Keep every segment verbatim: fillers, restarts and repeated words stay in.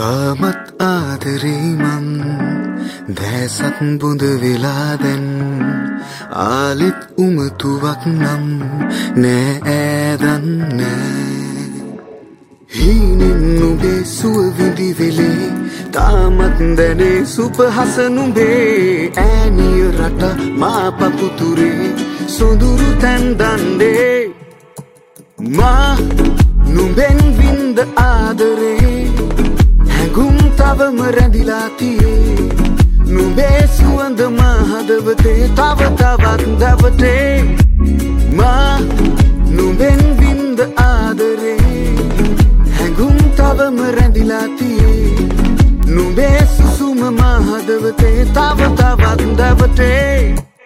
තාමත් ආදරේ මං දැසත් බුඳ වෙලා දැන් ආලිත් උමතුවක් නම් නෑ ඈදන්නේ හීනෙන් නුඹේ සුව විඳි වෙලේ තාමත් දැනේ සුපහස නුඹේ ඈනිය රට මා පපුතුරේ සොඳුරු තැන් දන්නේ මා නුඹෙන් වින්ද ආදරේ හැඟුම් තවම රැඳිලා තියේ නුඹේ සුවඳ මා හදවතේ තව තවත් දැවටේ මා නුඹෙන් වින්ද ආදරේ හැඟුම් තවම රැඳිලා තියේ නුඹේ සුසුම මා හදවතේ තව තවත් දැවටේ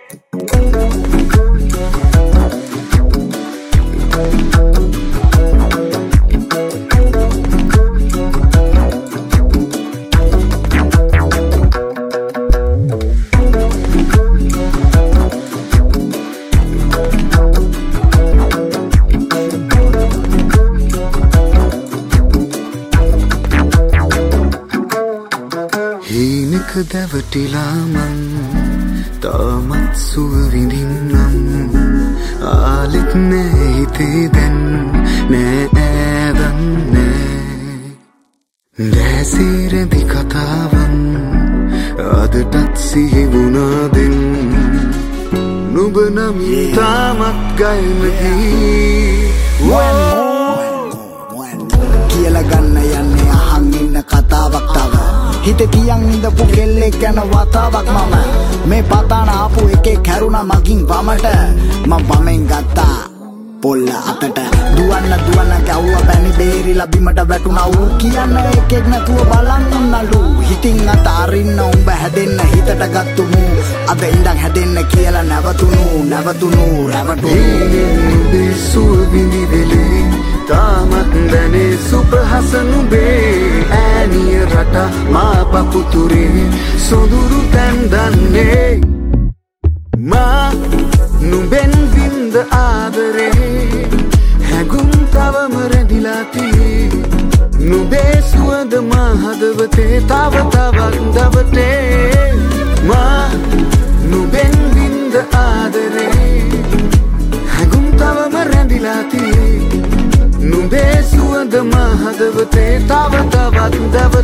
හීනක දැවටිලා මං තාමත් සුව විඳින්නම් ආලෙත් නෑ හිතේ දැන් නෑ ඈදන්නේ දැසේ රැඳි කතාවන් අදටත් සිහි වුණා දෙන් නුඹ නම් තාමත් ගයමදී කියලා ගන්න යන්නේ අහන් ඉන්න කතාවක් තව හිත තියන් ඉඳපු කෙල්ලෙක් ගැන වතාවක් මම මේ පතාන ආපු එකේ කැරුණා මගින් වමට මම වමෙන් ගත්තා පොල්ල අතට දුවන්න දුවන්න කැවුවා පැණි බේරිලා බිමට වැටුණා ඌ කියන්න එකෙක් නැතුව බලන් උන්නලු හිතින් අතාරින්න උඹ හැදෙන්න හිතට ගත්තු මූ අද ඉඳන් හැදෙන්න කියලා නැවතුණු නැවතුණු රැවටුණු සුව විඳි වෙලේ තාමත් දැනේ සුපහස නුඹේ ඈනිය රට මා පපුතුරේ සොඳුරු තැන් දන්නේ මා නුඹෙන් වින්ද ආදරේ හැඟුම් තවම රැඳිලා තියේ නුඹේ සුවඳ මා හදවතේ තව තවත් දවටේ මා නුඹෙන් වින්ද ආදරේ හැඟුම් තවම රැඳිලා තියේ නුඹේ සුවඳ මා හදවතේ තව තවත් දව